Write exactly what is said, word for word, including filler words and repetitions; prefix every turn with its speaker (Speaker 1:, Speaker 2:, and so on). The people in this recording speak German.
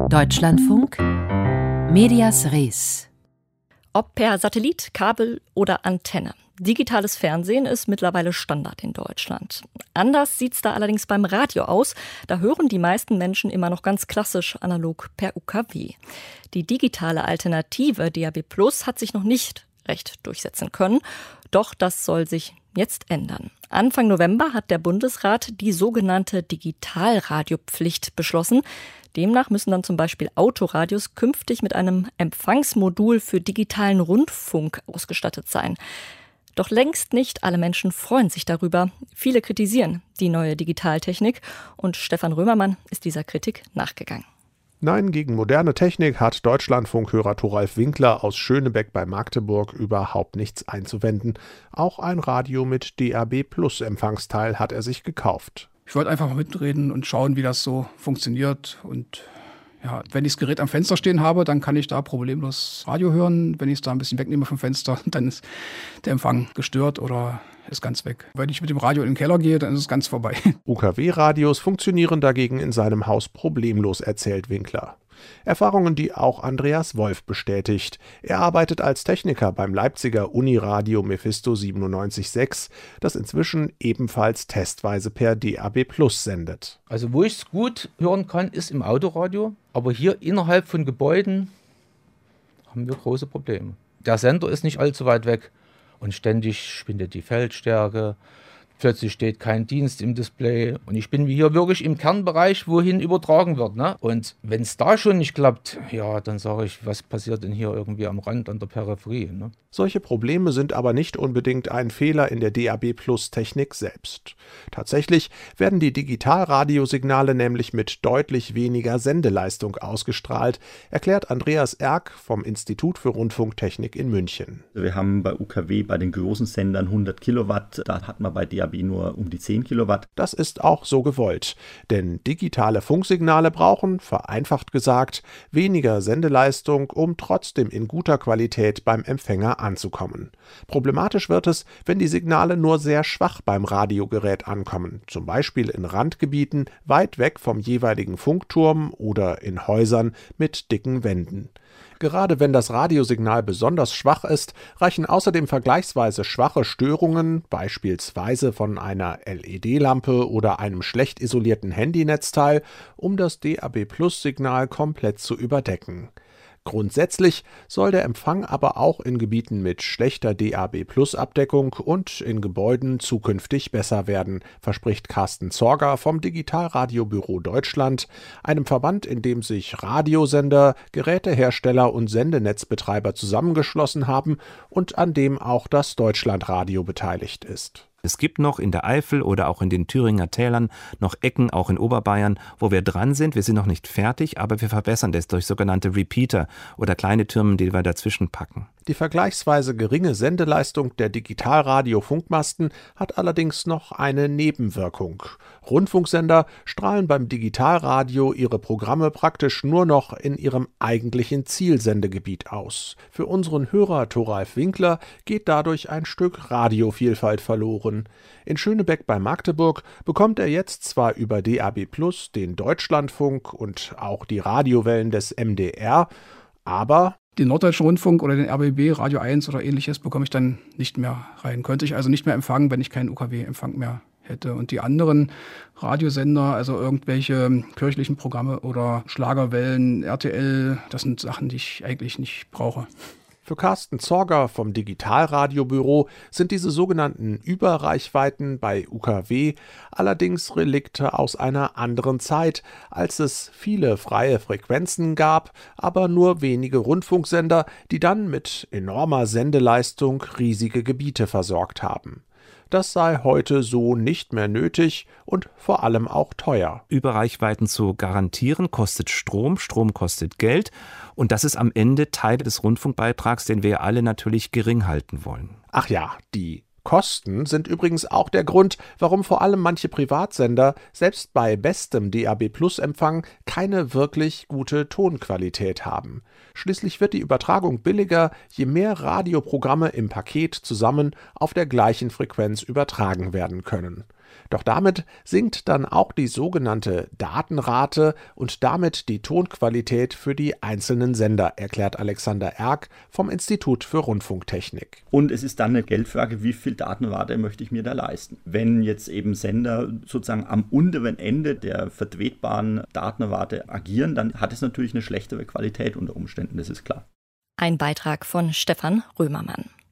Speaker 1: Deutschlandfunk Medias Res.
Speaker 2: Ob per Satellit, Kabel oder Antenne. Digitales Fernsehen ist mittlerweile Standard in Deutschland. Anders sieht's da allerdings beim Radio aus. Da hören die meisten Menschen immer noch ganz klassisch analog per U K W. Die digitale Alternative D A B Plus hat sich noch nicht recht durchsetzen können. Doch das soll sich jetzt ändern. Anfang November hat der Bundesrat die sogenannte Digitalradiopflicht beschlossen. Demnach müssen dann zum Beispiel Autoradios künftig mit einem Empfangsmodul für digitalen Rundfunk ausgestattet sein. Doch längst nicht alle Menschen freuen sich darüber. Viele kritisieren die neue Digitaltechnik und Stefan Römermann ist dieser Kritik nachgegangen.
Speaker 3: Nein, gegen moderne Technik hat Deutschlandfunkhörer Thoralf Winkler aus Schönebeck bei Magdeburg überhaupt nichts einzuwenden. Auch ein Radio mit D A B Plus Empfangsteil hat er sich gekauft.
Speaker 4: Ich wollte einfach mal mitreden und schauen, wie das so funktioniert. Und ja, wenn ich das Gerät am Fenster stehen habe, dann kann ich da problemlos Radio hören. Wenn ich es da ein bisschen wegnehme vom Fenster, dann ist der Empfang gestört oder ist ganz weg. Wenn ich mit dem Radio in den Keller gehe, dann ist es ganz vorbei.
Speaker 3: U K W-Radios funktionieren dagegen in seinem Haus problemlos, erzählt Winkler. Erfahrungen, die auch Andreas Wolf bestätigt. Er arbeitet als Techniker beim Leipziger Uniradio Mephisto siebenundneunzig Komma sechs, das inzwischen ebenfalls testweise per D A B Plus sendet.
Speaker 5: Also wo ich es gut hören kann, ist im Autoradio. Aber hier innerhalb von Gebäuden haben wir große Probleme. Der Sender ist nicht allzu weit weg und ständig schwindet die Feldstärke. Plötzlich steht kein Dienst im Display und ich bin hier wirklich im Kernbereich, wohin übertragen wird. Ne? Und wenn es da schon nicht klappt, ja, dann sage ich, was passiert denn hier irgendwie am Rand, an der Peripherie? Ne?
Speaker 3: Solche Probleme sind aber nicht unbedingt ein Fehler in der D A B Plus Technik selbst. Tatsächlich werden die Digitalradiosignale nämlich mit deutlich weniger Sendeleistung ausgestrahlt, erklärt Andreas Erck vom Institut für Rundfunktechnik in München.
Speaker 6: Wir haben bei U K W bei den großen Sendern hundert Kilowatt, da hat man bei D A B nur um die zehn Kilowatt.
Speaker 3: Das ist auch so gewollt, denn digitale Funksignale brauchen, vereinfacht gesagt, weniger Sendeleistung, um trotzdem in guter Qualität beim Empfänger anzukommen. Problematisch wird es, wenn die Signale nur sehr schwach beim Radiogerät ankommen, zum Beispiel in Randgebieten weit weg vom jeweiligen Funkturm oder in Häusern mit dicken Wänden. Gerade wenn das Radiosignal besonders schwach ist, reichen außerdem vergleichsweise schwache Störungen, beispielsweise von einer L E D-Lampe oder einem schlecht isolierten Handynetzteil, um das D A B Plus-Signal komplett zu überdecken. Grundsätzlich soll der Empfang aber auch in Gebieten mit schlechter D A B Plus-Abdeckung und in Gebäuden zukünftig besser werden, verspricht Carsten Zorger vom Digitalradiobüro Deutschland, einem Verband, in dem sich Radiosender, Gerätehersteller und Sendenetzbetreiber zusammengeschlossen haben und an dem auch das Deutschlandradio beteiligt ist.
Speaker 7: Es gibt noch in der Eifel oder auch in den Thüringer Tälern noch Ecken, auch in Oberbayern, wo wir dran sind. Wir sind noch nicht fertig, aber wir verbessern das durch sogenannte Repeater oder kleine Türme, die wir dazwischen packen.
Speaker 3: Die vergleichsweise geringe Sendeleistung der Digitalradio-Funkmasten hat allerdings noch eine Nebenwirkung. Rundfunksender strahlen beim Digitalradio ihre Programme praktisch nur noch in ihrem eigentlichen Zielsendegebiet aus. Für unseren Hörer Thoralf Winkler geht dadurch ein Stück Radiovielfalt verloren. In Schönebeck bei Magdeburg bekommt er jetzt zwar über D A B Plus den Deutschlandfunk und auch die Radiowellen des M D R, aber
Speaker 4: den Norddeutschen Rundfunk oder den R B B, Radio eins oder ähnliches bekomme ich dann nicht mehr rein. Könnte ich also nicht mehr empfangen, wenn ich keinen U K W-Empfang mehr hätte. Und die anderen Radiosender, also irgendwelche kirchlichen Programme oder Schlagerwellen, R T L, das sind Sachen, die ich eigentlich nicht brauche.
Speaker 3: Für Carsten Zorger vom Digitalradiobüro sind diese sogenannten Überreichweiten bei U K W allerdings Relikte aus einer anderen Zeit, als es viele freie Frequenzen gab, aber nur wenige Rundfunksender, die dann mit enormer Sendeleistung riesige Gebiete versorgt haben. Das sei heute so nicht mehr nötig und vor allem auch teuer.
Speaker 7: Überreichweiten zu garantieren kostet Strom, Strom kostet Geld und das ist am Ende Teil des Rundfunkbeitrags, den wir alle natürlich gering halten wollen.
Speaker 3: Ach ja, die Kosten sind übrigens auch der Grund, warum vor allem manche Privatsender selbst bei bestem D A B Plus Empfang keine wirklich gute Tonqualität haben. Schließlich wird die Übertragung billiger, je mehr Radioprogramme im Paket zusammen auf der gleichen Frequenz übertragen werden können. Doch damit sinkt dann auch die sogenannte Datenrate und damit die Tonqualität für die einzelnen Sender, erklärt Alexander Erck vom Institut für Rundfunktechnik.
Speaker 6: Und es ist dann eine Geldfrage, wie viel Datenrate möchte ich mir da leisten? Wenn jetzt eben Sender sozusagen am unteren Ende der vertretbaren Datenrate agieren, dann hat es natürlich eine schlechtere Qualität unter Umständen, das ist klar.
Speaker 2: Ein Beitrag von Stefan Römermann.